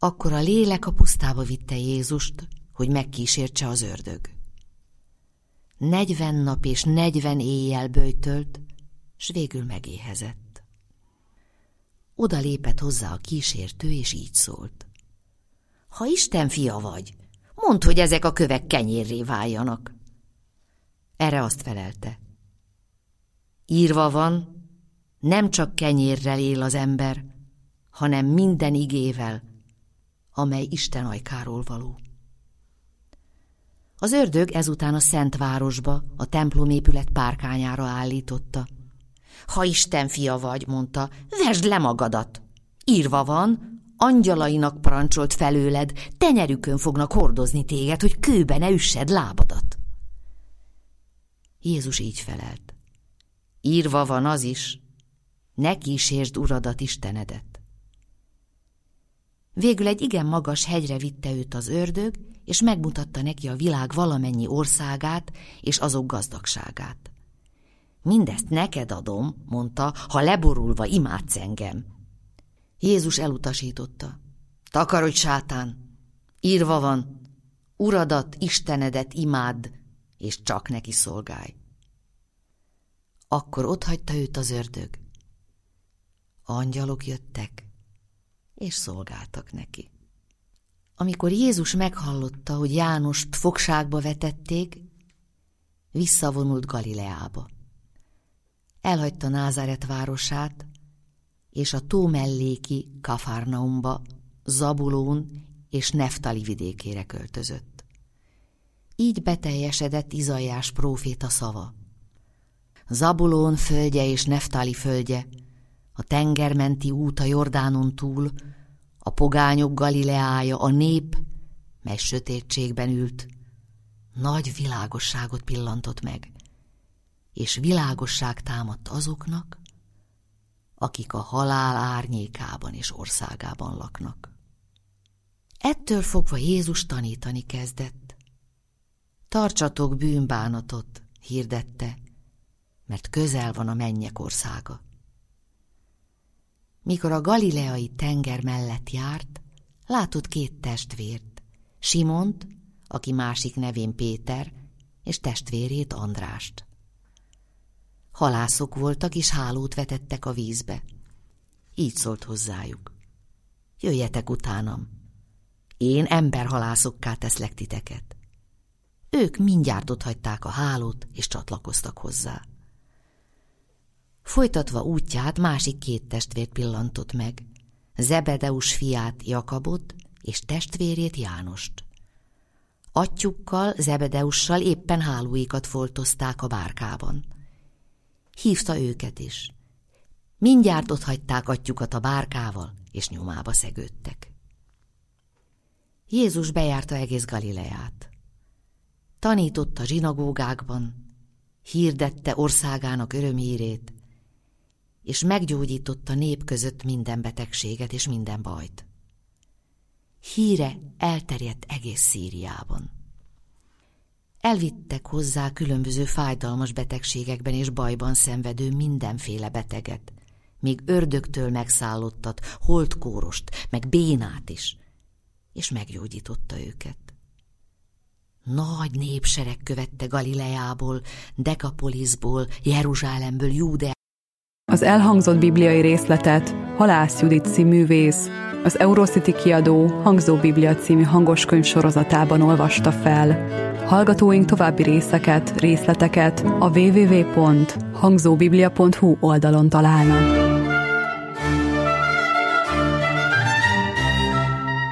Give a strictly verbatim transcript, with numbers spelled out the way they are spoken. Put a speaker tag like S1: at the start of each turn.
S1: Akkor a lélek a pusztába vitte Jézust, hogy megkísértse az ördög. Negyven nap és negyven éjjel böjtölt, s végül megéhezett. Oda lépett hozzá a kísértő, és így szólt: Ha Isten fia vagy, mondd, hogy ezek a kövek kenyérré váljanak. Erre azt felelte: Írva van, nem csak kenyérrel él az ember, hanem minden igével, amely Isten ajkáról való. Az ördög ezután a szent városba, a templomépület párkányára állította. Ha Isten fia vagy, mondta, vesd le magadat. Írva van, angyalainak parancsolt felőled, tenyerükön fognak hordozni téged, hogy kőbe ne üssed lábadat. Jézus így felelt: Írva van az is, ne kísértsd Uradat, Istenedet. Végül egy igen magas hegyre vitte őt az ördög, és megmutatta neki a világ valamennyi országát és azok gazdagságát. Mindezt neked adom, mondta, ha leborulva imádsz engem. Jézus elutasította. Takarodj, sátán! Írva van, Uradat, Istenedet imádd, és csak neki szolgálj. Akkor otthagyta őt az ördög. Angyalok jöttek, és szolgáltak neki. Amikor Jézus meghallotta, hogy Jánost fogságba vetették, visszavonult Galileába. Elhagyta Názáret városát, és a tó melléki Kafarnaumba, Zabulón és Neftali vidékére költözött. Így beteljesedett Izaiás próféta szava. Zabulón földje és Neftali földje, a tengermenti út a Jordánon túl, a pogányok Galileája, a nép, mely sötétségben ült, nagy világosságot pillantott meg, és világosság támadt azoknak, akik a halál árnyékában és országában laknak. Ettől fogva Jézus tanítani kezdett. Tartsatok bűnbánatot, hirdette, mert közel van a mennyek országa. Mikor a galileai tenger mellett járt, látott két testvért, Simont, aki másik nevén Péter, és testvérét Andrást. Halászok voltak, és hálót vetettek a vízbe. Így szólt hozzájuk: Jöjjetek utánam, én emberhalászokká teszlek titeket. Ők mindjárt otthagyták a hálót, és csatlakoztak hozzá. Folytatva útját másik két testvért pillantott meg, Zebedeus fiát Jakabot és testvérét Jánost. Atyukkal, Zebedeussal éppen hálóikat foltozták a bárkában. Hívta őket is. Mindjárt otthagyták atyukat a bárkával, és nyomába szegődtek. Jézus bejárta egész Galileát. Tanította zsinagógákban, hirdette országának örömhírét, és meggyógyította nép között minden betegséget és minden bajt. Híre elterjedt egész Szíriában. Elvittek hozzá különböző fájdalmas betegségekben és bajban szenvedő mindenféle beteget, még ördögtől megszállottat, holtkórost, meg bénát is, és meggyógyította őket. Nagy népsereg követte Galileából, Dekapoliszból, Jeruzsálemből, Júdeából.
S2: Az elhangzott bibliai részletet Halász Judit cíművész, az Eurocity kiadó Hangzó Biblia című hangoskönyv sorozatában olvasta fel. Hallgatóink további részeket, részleteket a double-u double-u double-u pont hangzóbiblia pont hu oldalon találnak.